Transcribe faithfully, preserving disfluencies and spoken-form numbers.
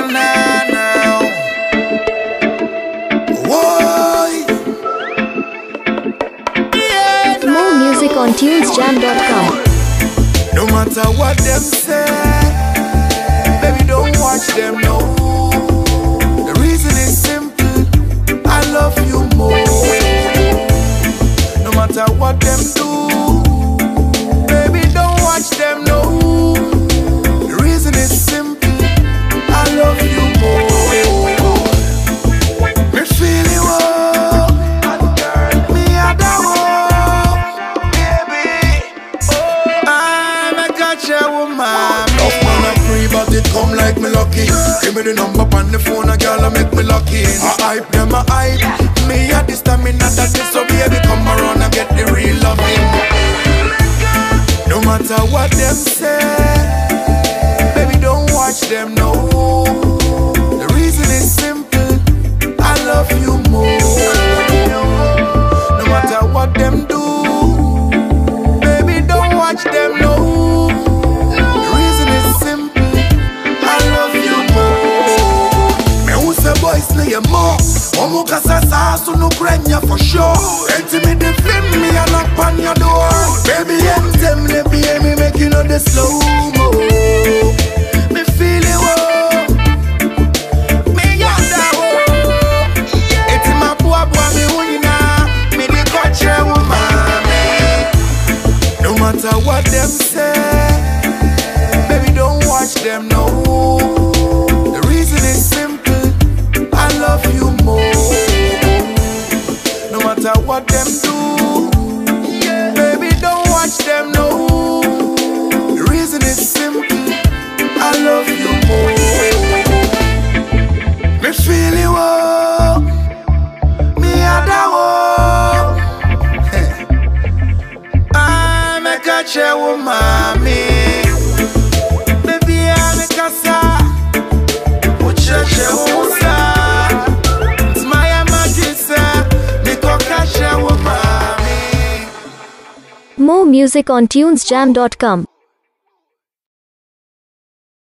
now, now. Why? Yeah, More music on tunes jam dot com. No matter what them say, baby, don't watch them, no. The reason is simple, I love you more. No matter what them do, baby, don't watch them, no. The reason is simple, I love you more. Me feel you, oh, me ada, oh, baby. I'm a gotcha woman. Enough man a free, but it come like me lucky. Give me the number on the phone, a girl a make me lucky. I hype them, I hype. Me at this time, me not that this, so baby come around and get the real loving. No matter what them say, baby don't watch them, no. The reason is simple, I love you more. No matter what them do, baby don't watch them, no. The reason is simple, I love you more. Me who say boys slay you more. Omo kasa sa so no krenya for sure. Enti me the flame me a knock on your door. Baby em them le be me make you know the slow mo. Me feel it oh. Me yanda oh. Enti ma boa boa me wina. Me the culture woman. No matter what them say, baby don't watch them no. The reason is simple, I love you more. No matter what them do, yeah. Baby don't watch them no. The reason is simple, I love you more. Me feel you oh, me ada oh. I'm a gotcha woman, baby I'm a casa. Ucheche woman. More music on tunes jam dot com.